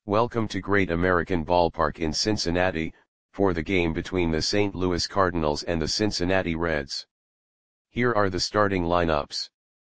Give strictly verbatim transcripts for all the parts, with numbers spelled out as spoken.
Welcome to Great American Ballpark in Cincinnati, for the game between the Saint Louis Cardinals and the Cincinnati Reds. Here are the starting lineups.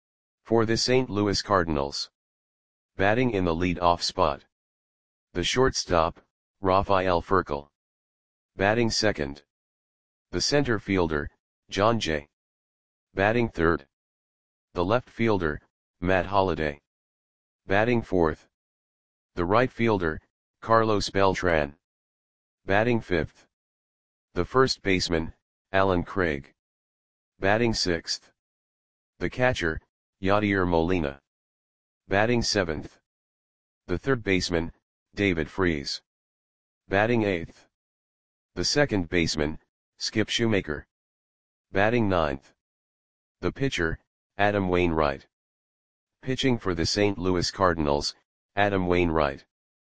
For the Saint Louis Cardinals. Batting in the lead-off spot. The shortstop, Rafael Furcal. Batting second. The center fielder, Jon Jay. Batting third. The left fielder, Matt Holliday. Batting fourth. The right fielder, Carlos Beltran. Batting fifth. The first baseman, Allen Craig. Batting sixth. The catcher, Yadier Molina. Batting seventh. The third baseman, David Freese. Batting eighth. The second baseman, Skip Shoemaker. Batting ninth. The pitcher, Adam Wainwright. Pitching for the Saint Louis Cardinals, Adam Wainwright.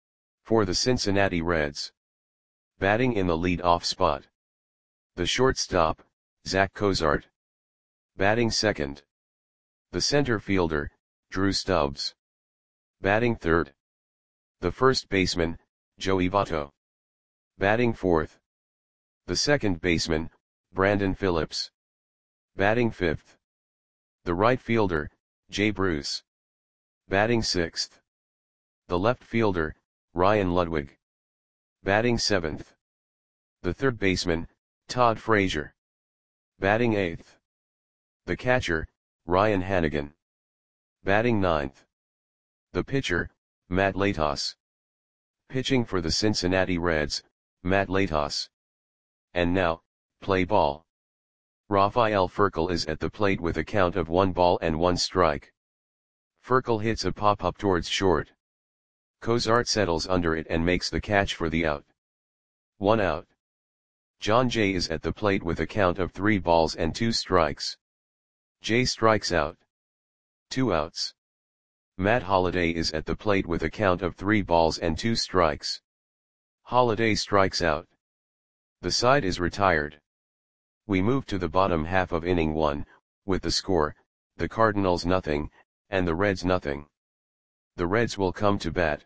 For the Cincinnati Reds. Batting in the lead-off spot. The shortstop, Zach Cozart. Batting second. The center fielder, Drew Stubbs. Batting third. The first baseman, Joey Votto. Batting fourth. The second baseman, Brandon Phillips. Batting fifth. The right fielder, Jay Bruce. Batting sixth. The left fielder, Ryan Ludwig. Batting seventh. The third baseman, Todd Frazier. Batting eighth. The catcher, Ryan Hannigan. Batting ninth. The pitcher, Matt Latos. Pitching for the Cincinnati Reds, Matt Latos. And now, play ball. Rafael Furcal is at the plate with a count of one ball and one strike. Furcal hits a pop-up towards short. Cozart settles under it and makes the catch for the out. One out. Jon Jay is at the plate with a count of three balls and two strikes. Jay strikes out. Two outs. Matt Holliday is at the plate with a count of three balls and two strikes. Holliday strikes out. The side is retired. We move to the bottom half of inning one, with the score, the Cardinals nothing, and the Reds nothing. The Reds will come to bat.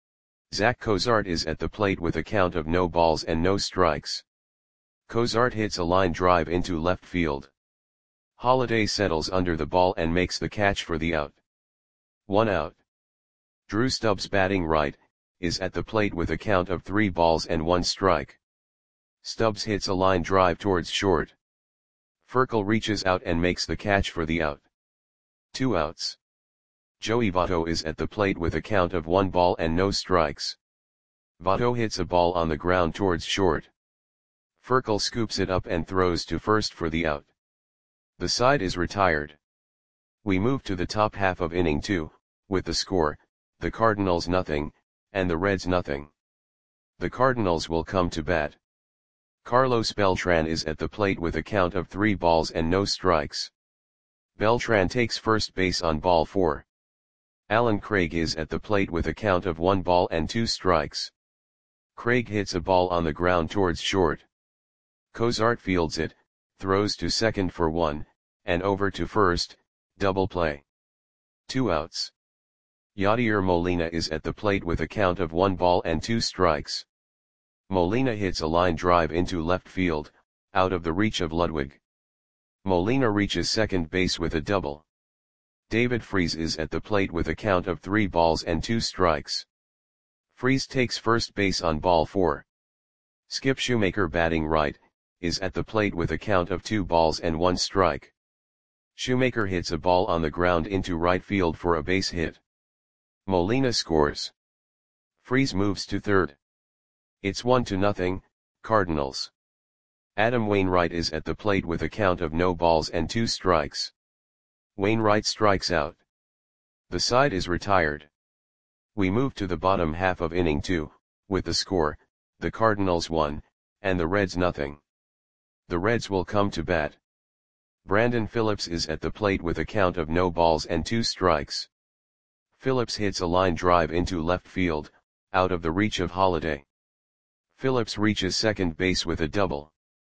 Zach Cozart is at the plate with a count of no balls and no strikes. Cozart hits a line drive into left field. Holliday settles under the ball and makes the catch for the out. One out. Drew Stubbs, batting right, is at the plate with a count of three balls and one strike. Stubbs hits a line drive towards short. Furcal reaches out and makes the catch for the out. Two outs. Joey Votto is at the plate with a count of one ball and no strikes. Votto hits a ball on the ground towards short. Furcal scoops it up and throws to first for the out. The side is retired. We move to the top half of inning two, with the score, the Cardinals nothing, and the Reds nothing. The Cardinals will come to bat. Carlos Beltran is at the plate with a count of three balls and no strikes. Beltran takes first base on ball four. Allen Craig is at the plate with a count of one ball and two strikes. Craig hits a ball on the ground towards short. Cozart fields it, throws to second for one, and over to first, double play. Two outs. Yadier Molina is at the plate with a count of one ball and two strikes. Molina hits a line drive into left field, out of the reach of Ludwig. Molina reaches second base with a double. David Freese is at the plate with a count of three balls and two strikes. Freese takes first base on ball four. Skip Shoemaker, batting right, is at the plate with a count of two balls and one strike. Shoemaker hits a ball on the ground into right field for a base hit. Molina scores. Freese moves to third. It's one to nothing, Cardinals. Adam Wainwright is at the plate with a count of no balls and two strikes. Wainwright strikes out. The side is retired. We move to the bottom half of inning two, with the score, the Cardinals one, and the Reds nothing. The Reds will come to bat. Brandon Phillips is at the plate with a count of no balls and two strikes. Phillips hits a line drive into left field, out of the reach of Holliday. Phillips reaches second base with a double.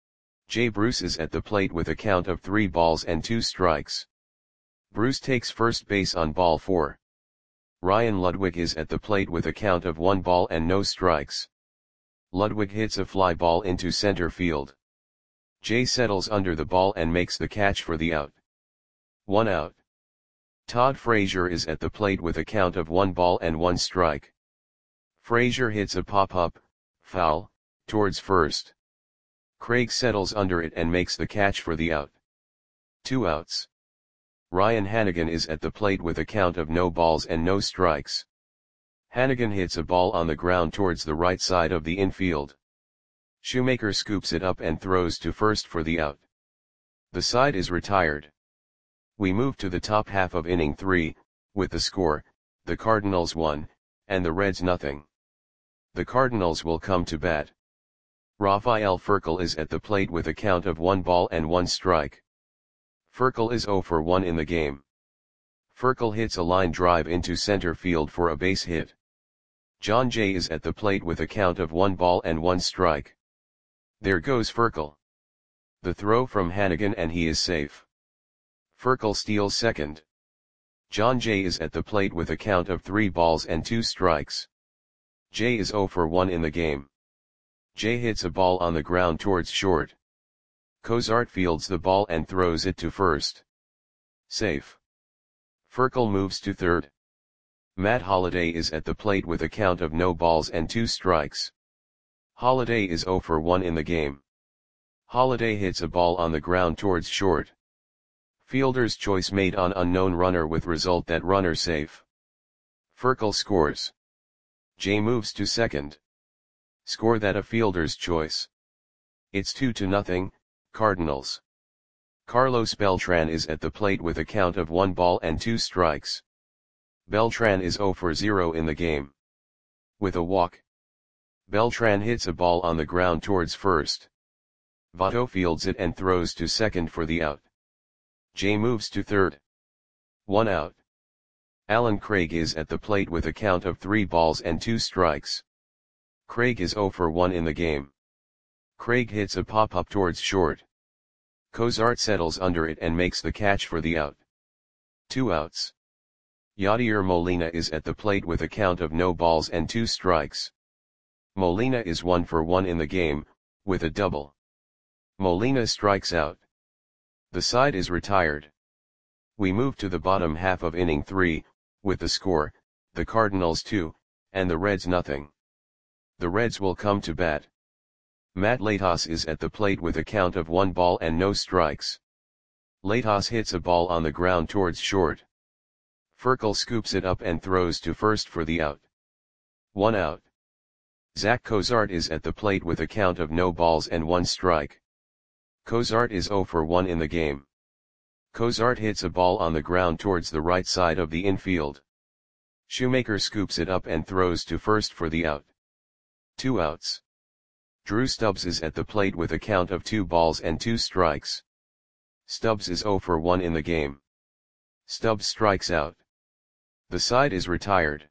Jay Bruce is at the plate with a count of three balls and two strikes. Bruce takes first base on ball four. Ryan Ludwig is at the plate with a count of one ball and no strikes. Ludwig hits a fly ball into center field. Jay settles under the ball and makes the catch for the out. One out. Todd Frazier is at the plate with a count of one ball and one strike. Frazier hits a pop-up, foul, towards first. Craig settles under it and makes the catch for the out. Two outs. Ryan Hanigan is at the plate with a count of no balls and no strikes. Hanigan hits a ball on the ground towards the right side of the infield. Shoemaker scoops it up and throws to first for the out. The side is retired. We move to the top half of inning three, with the score, the Cardinals one, and the Reds nothing. The Cardinals will come to bat. Rafael Furcal is at the plate with a count of one ball and one strike. Furcal is zero for one in the game. Furcal hits a line drive into center field for a base hit. John Jay is at the plate with a count of one ball and one strike. There goes Furcal. The throw from Hanigan and he is safe. Furcal steals second. John Jay is at the plate with a count of three balls and two strikes. Jay is zero for one in the game. Jay hits a ball on the ground towards short. Cozart fields the ball and throws it to first. Safe. Furcal moves to third. Matt Holliday is at the plate with a count of no balls and two strikes. Holliday is zero for one in the game. Holliday hits a ball on the ground towards short. Fielder's choice made on unknown runner with result that runner safe. Furcal scores. Jay moves to second. Score that a fielder's choice. It's two to nothing, Cardinals. Carlos Beltran is at the plate with a count of one ball and two strikes. Beltran is zero for zero in the game. With a walk. Beltran hits a ball on the ground towards first. Votto fields it and throws to second for the out. Jay moves to third. One out. Alan Craig is at the plate with a count of three balls and two strikes. Craig is zero for one in the game. Craig hits a pop-up towards short. Cozart settles under it and makes the catch for the out. Two outs. Yadier Molina is at the plate with a count of no balls and two strikes. Molina is one for one in the game, with a double. Molina strikes out. The side is retired. We move to the bottom half of inning three, with the score, the Cardinals two, and the Reds nothing. The Reds will come to bat. Matt Latos is at the plate with a count of one ball and no strikes. Latos hits a ball on the ground towards short. Furcal scoops it up and throws to first for the out. One out. Zach Cozart is at the plate with a count of no balls and one strike. Cozart is zero for one in the game. Cozart hits a ball on the ground towards the right side of the infield. Shoemaker scoops it up and throws to first for the out. Two outs. Drew Stubbs is at the plate with a count of two balls and two strikes. Stubbs is zero for one in the game. Stubbs strikes out. The side is retired.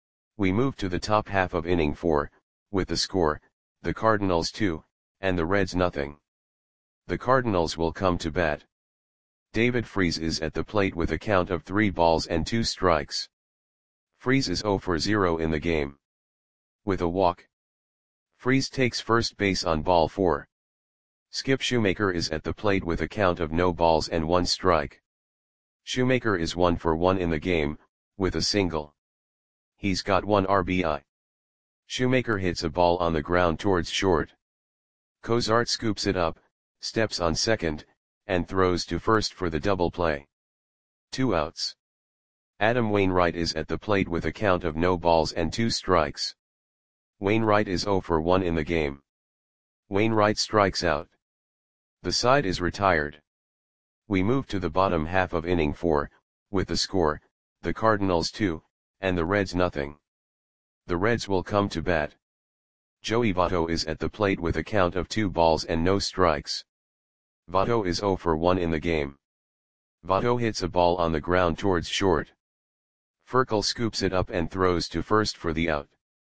We move to the top half of inning four, with the score, the Cardinals two, and the Reds nothing. The Cardinals will come to bat. David Freese is at the plate with a count of three balls and two strikes. Freese is zero for zero in the game. With a walk. Freese takes first base on ball four. Skip Shoemaker is at the plate with a count of no balls and one strike. Shoemaker is one for one in the game, with a single. He's got one R B I. Shoemaker hits a ball on the ground towards short. Cozart scoops it up, steps on second, and throws to first for the double play. Two outs. Adam Wainwright is at the plate with a count of no balls and two strikes. Wainwright is zero for one in the game. Wainwright strikes out. The side is retired. We move to the bottom half of inning four, with the score, the Cardinals two, and the Reds nothing. The Reds will come to bat. Joey Votto is at the plate with a count of two balls and no strikes. Votto is zero for one in the game. Votto hits a ball on the ground towards short. Furcal scoops it up and throws to first for the out.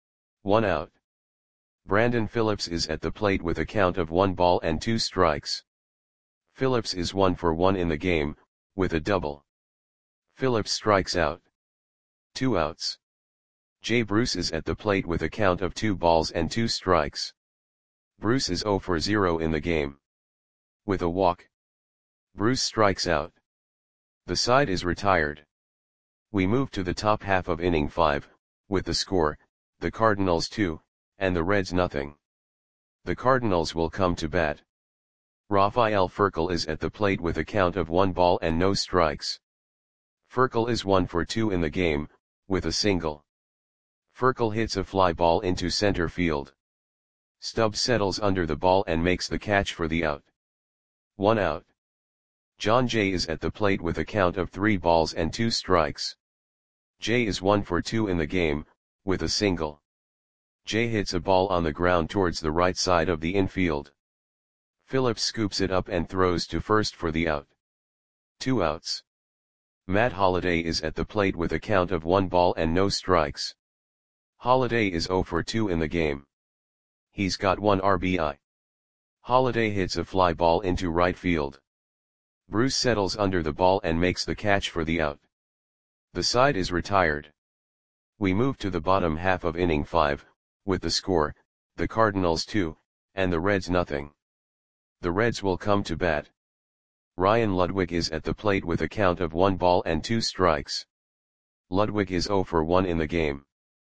One out. Brandon Phillips is at the plate with a count of one ball and two strikes. Phillips is one for one in the game, with a double. Phillips strikes out. Two outs. Jay Bruce is at the plate with a count of two balls and two strikes. Bruce is zero for zero in the game. With a walk, Bruce strikes out. The side is retired. We move to the top half of inning five, with the score, the Cardinals two, and the Reds nothing. The Cardinals will come to bat. Rafael Furcal is at the plate with a count of one ball and no strikes. Furcal is one for two in the game, with a single. Furcal hits a fly ball into center field. Stubbs settles under the ball and makes the catch for the out. One out. John Jay is at the plate with a count of three balls and two strikes. Jay is one for two in the game, with a single. Jay hits a ball on the ground towards the right side of the infield. Phillips scoops it up and throws to first for the out. Two outs. Matt Holliday is at the plate with a count of one ball and no strikes. Holliday is zero for two in the game. He's got one R B I. Holliday hits a fly ball into right field. Bruce settles under the ball and makes the catch for the out. The side is retired. We move to the bottom half of inning five, with the score, the Cardinals two, and the Reds nothing. The Reds will come to bat. Ryan Ludwig is at the plate with a count of one ball and two strikes. Ludwig is zero for one in the game.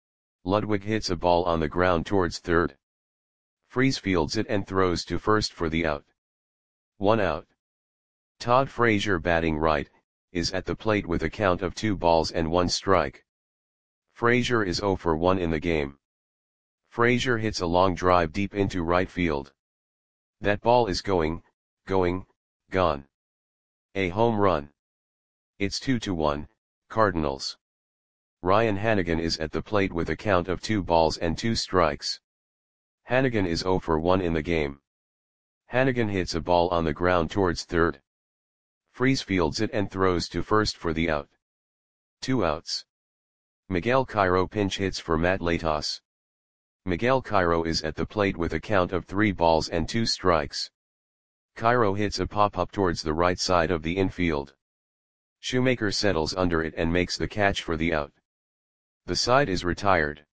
Ludwig hits a ball on the ground towards third. Freese fields it and throws to first for the out. One out. Todd Frazier, batting right, is at the plate with a count of two balls and one strike. Frazier is zero for one in the game. Frazier hits a long drive deep into right field. That ball is going, going, gone. A home run. It's two to one, Cardinals. Ryan Hanigan is at the plate with a count of two balls and two strikes. Hanigan is zero for one in the game. Hanigan hits a ball on the ground towards third. Freese fields it and throws to first for the out. Two outs. Miguel Cairo pinch hits for Matt Latos. Miguel Cairo is at the plate with a count of three balls and two strikes. Cairo hits a pop-up towards the right side of the infield. Shoemaker settles under it and makes the catch for the out. The side is retired.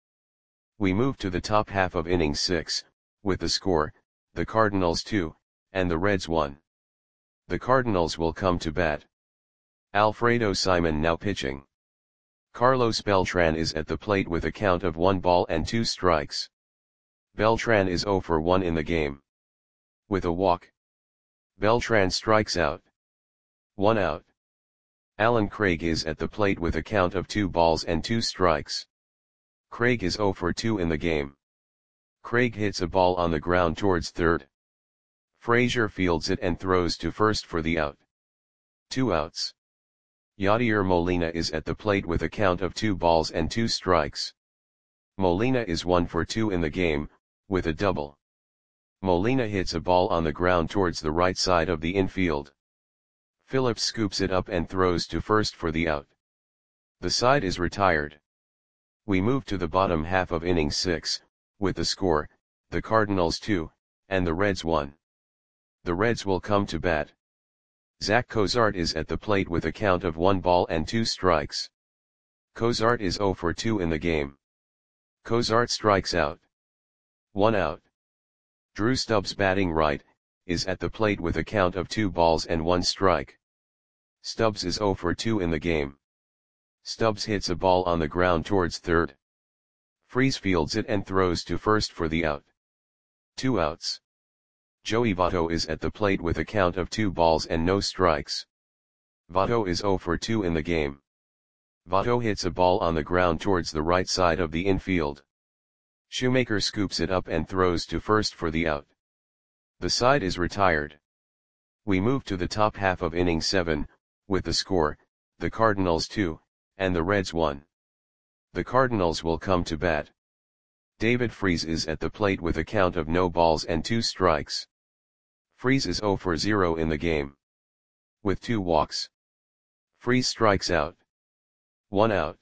We move to the top half of inning six, with the score, the Cardinals two, and the Reds one. The Cardinals will come to bat. Alfredo Simon now pitching. Carlos Beltran is at the plate with a count of one ball and two strikes. Beltran is zero for one in the game. With a walk, Beltran strikes out. One out. Alan Craig is at the plate with a count of two balls and two strikes. Craig is zero for two in the game. Craig hits a ball on the ground towards third. Frazier fields it and throws to first for the out. Two outs. Yadier Molina is at the plate with a count of two balls and two strikes. Molina is one for two in the game, with a double. Molina hits a ball on the ground towards the right side of the infield. Phillips scoops it up and throws to first for the out. The side is retired. We move to the bottom half of inning six, with the score, the Cardinals two, and the Reds one. The Reds will come to bat. Zach Cozart is at the plate with a count of one ball and two strikes. Cozart is zero for two in the game. Cozart strikes out. One out. Drew Stubbs, batting right, is at the plate with a count of two balls and one strike. Stubbs is zero for two in the game. Stubbs hits a ball on the ground towards third. Freese fields it and throws to first for the out. Two outs. Joey Votto is at the plate with a count of two balls and no strikes. Votto is zero for two in the game. Votto hits a ball on the ground towards the right side of the infield. Shoemaker scoops it up and throws to first for the out. The side is retired. We move to the top half of inning seven, with the score, the Cardinals two, and the Reds one. The Cardinals will come to bat. David Freese is at the plate with a count of no balls and two strikes. Freese is zero for zero in the game. With two walks, Freese strikes out. One out.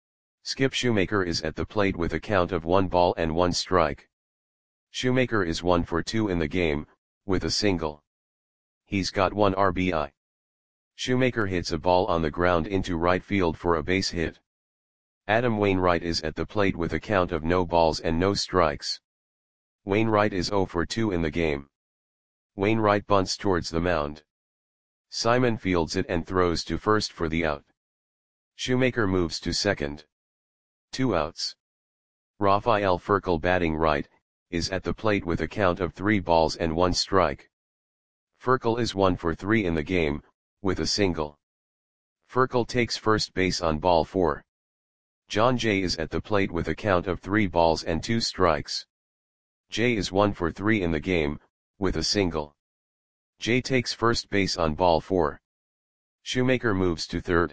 Skip Shoemaker is at the plate with a count of one ball and one strike. Shoemaker is one for two in the game, with a single. He's got one R B I. Shoemaker hits a ball on the ground into right field for a base hit. Adam Wainwright is at the plate with a count of no balls and no strikes. Wainwright is zero for two in the game. Wainwright bunts towards the mound. Simon fields it and throws to first for the out. Shoemaker moves to second. Two outs. Rafael Furcal, batting right, is at the plate with a count of three balls and one strike. Furcal is one for three in the game, with a single. Furcal takes first base on ball four. John Jay is at the plate with a count of three balls and two strikes. Jay is one for three in the game, with a single. Jay takes first base on ball four. Shoemaker moves to third.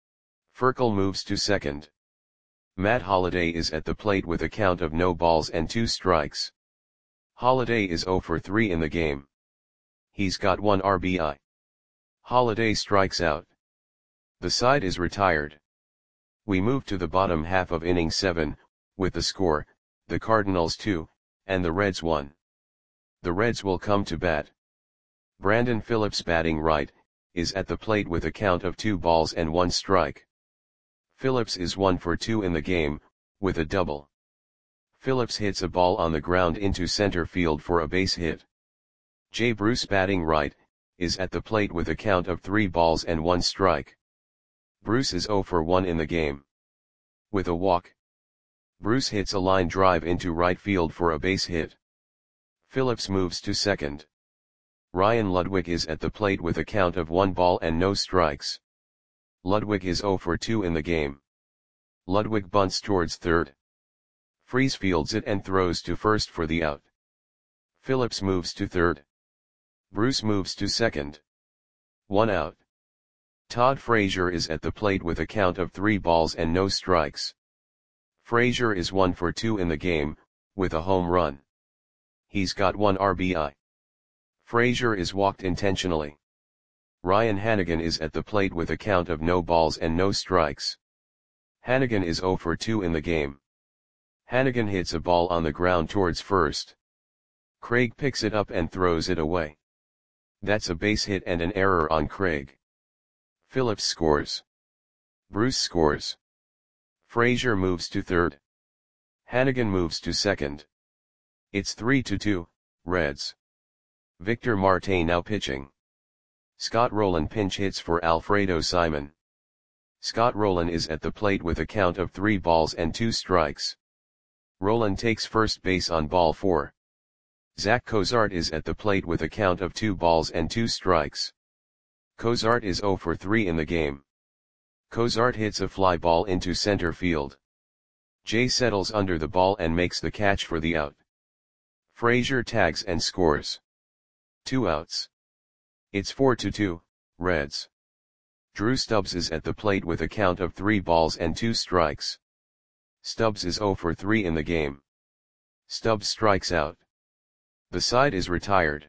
Furcal moves to second. Matt Holliday is at the plate with a count of no balls and two strikes. Holliday is zero for three in the game. He's got one R B I. Holliday strikes out. The side is retired. We move to the bottom half of inning seven, with the score, the Cardinals two, and the Reds one. The Reds will come to bat. Brandon Phillips, batting right, is at the plate with a count of two balls and one strike. Phillips is one for two in the game, with a double. Phillips hits a ball on the ground into center field for a base hit. Jay Bruce, batting right, is at the plate with a count of three balls and one strike. Bruce is zero for one in the game. With a walk. Bruce hits a line drive into right field for a base hit. Phillips moves to second. Ryan Ludwig is at the plate with a count of one ball and no strikes. Ludwig is zero for two in the game. Ludwig bunts towards third. Freese fields it and throws to first for the out. Phillips moves to third. Bruce moves to second. One out. Todd Frazier is at the plate with a count of three balls and no strikes. Frazier is one for two in the game, with a home run. He's got one R B I. Frazier is walked intentionally. Ryan Hanigan is at the plate with a count of no balls and no strikes. Hanigan is zero for two in the game. Hanigan hits a ball on the ground towards first. Craig picks it up and throws it away. That's a base hit and an error on Craig. Phillips scores. Bruce scores. Frazier moves to third. Hanigan moves to second. It's three to two, Reds. Victor Marte now pitching. Scott Rowland pinch hits for Alfredo Simon. Scott Rowland is at the plate with a count of three balls and two strikes. Rowland takes first base on ball four. Zach Cozart is at the plate with a count of two balls and two strikes. Cozart is zero for three in the game. Cozart hits a fly ball into center field. Jay settles under the ball and makes the catch for the out. Frazier tags and scores. Two outs. It's four to two, Reds. Drew Stubbs is at the plate with a count of three balls and two strikes. Stubbs is zero for three in the game. Stubbs strikes out. The side is retired.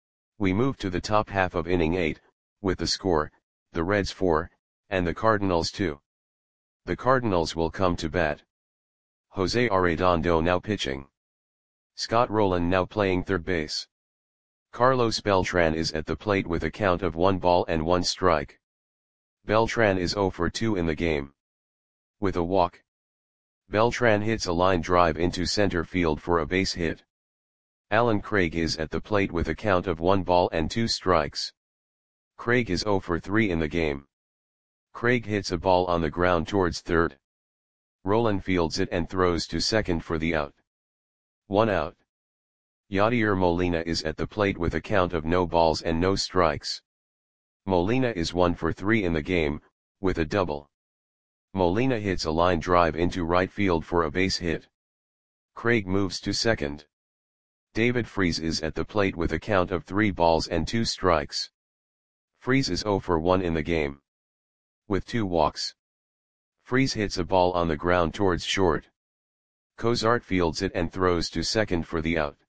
We move to the top half of inning eight, with the score, the Reds four, and the Cardinals two. The Cardinals will come to bat. Jose Arredondo now pitching. Scott Rowland now playing third base. Carlos Beltran is at the plate with a count of one ball and one strike. Beltran is zero for two in the game. With a walk. Beltran hits a line drive into center field for a base hit. Alan Craig is at the plate with a count of one ball and two strikes. Craig is zero for three in the game. Craig hits a ball on the ground towards third. Rowland fields it and throws to second for the out. One out. Yadier Molina is at the plate with a count of no balls and no strikes. Molina is one for three in the game, with a double. Molina hits a line drive into right field for a base hit. Craig moves to second. David Freese is at the plate with a count of three balls and two strikes. Freese is zero for one in the game. With two walks. Freese hits a ball on the ground towards short. Cozart fields it and throws to second for the out.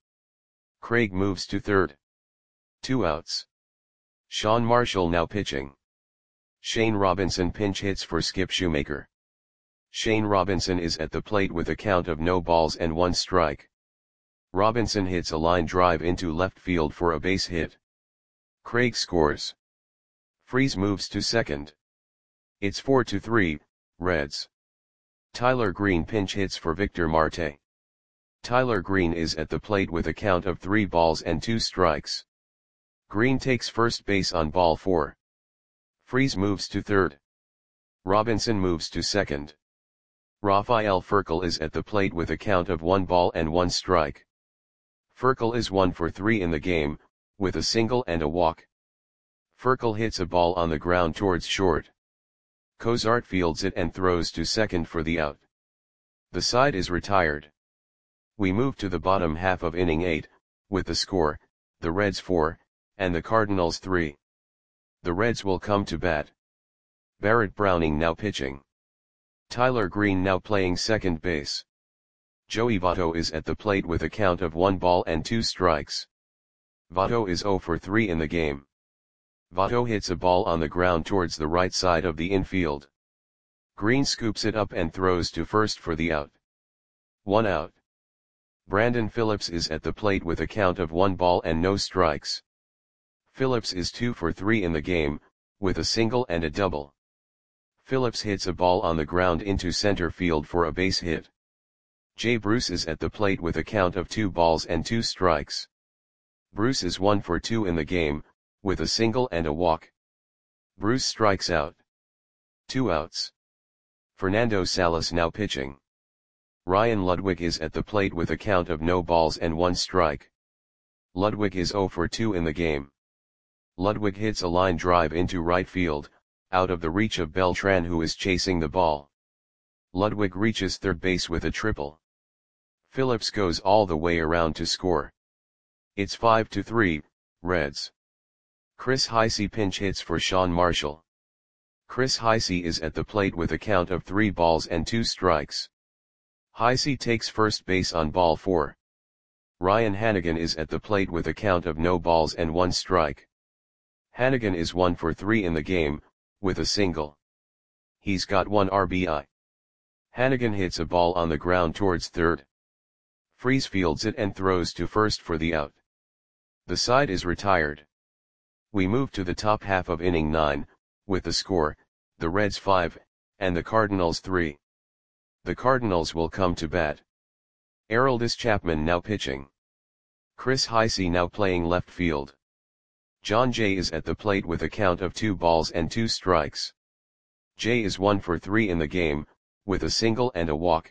Craig moves to third. Two outs. Sean Marshall now pitching. Shane Robinson pinch hits for Skip Shoemaker. Shane Robinson is at the plate with a count of no balls and one strike. Robinson hits a line drive into left field for a base hit. Craig scores. Freese moves to second. It's four to three, Reds. Tyler Green pinch hits for Victor Marte. Tyler Green is at the plate with a count of three balls and two strikes. Green takes first base on ball four. Freese moves to third. Robinson moves to second. Rafael Furcal is at the plate with a count of one ball and one strike. Furcal is one for three in the game, with a single and a walk. Furcal hits a ball on the ground towards short. Cozart fields it and throws to second for the out. The side is retired. We move to the bottom half of inning eight, with the score, the Reds four, and the Cardinals three. The Reds will come to bat. Barrett Browning now pitching. Tyler Green now playing second base. Joey Votto is at the plate with a count of one ball and two strikes. Votto is zero for three in the game. Votto hits a ball on the ground towards the right side of the infield. Green scoops it up and throws to first for the out. One out. Brandon Phillips is at the plate with a count of one ball and no strikes. Phillips is two for three in the game, with a single and a double. Phillips hits a ball on the ground into center field for a base hit. Jay Bruce is at the plate with a count of two balls and two strikes. Bruce is one for two in the game, with a single and a walk. Bruce strikes out. Two outs. Fernando Salas now pitching. Ryan Ludwig is at the plate with a count of no balls and one strike. Ludwig is zero for two in the game. Ludwig hits a line drive into right field, out of the reach of Beltran, who is chasing the ball. Ludwig reaches third base with a triple. Phillips goes all the way around to score. It's five to three, Reds. Chris Heisey pinch hits for Sean Marshall. Chris Heisey is at the plate with a count of three balls and two strikes. Heisey takes first base on ball four. Ryan Hannigan is at the plate with a count of no balls and one strike. Hannigan is one for three in the game, with a single. He's got one R B I. Hannigan hits a ball on the ground towards third. Freese fields it and throws to first for the out. The side is retired. We move to the top half of inning nine, with the score, the Reds five, and the Cardinals three. The Cardinals will come to bat. Aroldis Chapman now pitching. Chris Heisey now playing left field. John Jay is at the plate with a count of two balls and two strikes. Jay is one for three in the game, with a single and a walk.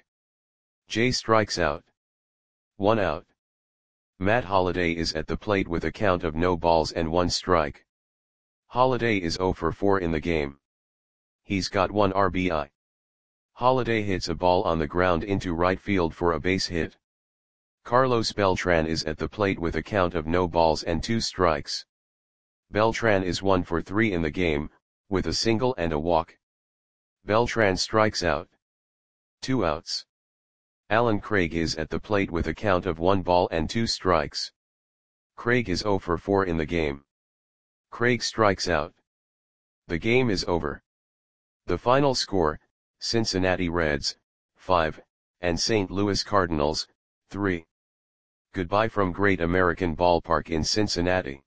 Jay strikes out. One out. Matt Holliday is at the plate with a count of no balls and one strike. Holliday is zero for four in the game. He's got one R B I. Holliday hits a ball on the ground into right field for a base hit. Carlos Beltran is at the plate with a count of no balls and two strikes. Beltran is one for three in the game, with a single and a walk. Beltran strikes out. Two outs. Alan Craig is at the plate with a count of one ball and two strikes. Craig is zero for four in the game. Craig strikes out. The game is over. The final score, Cincinnati Reds, five, and Saint Louis Cardinals, three. Goodbye from Great American Ballpark in Cincinnati.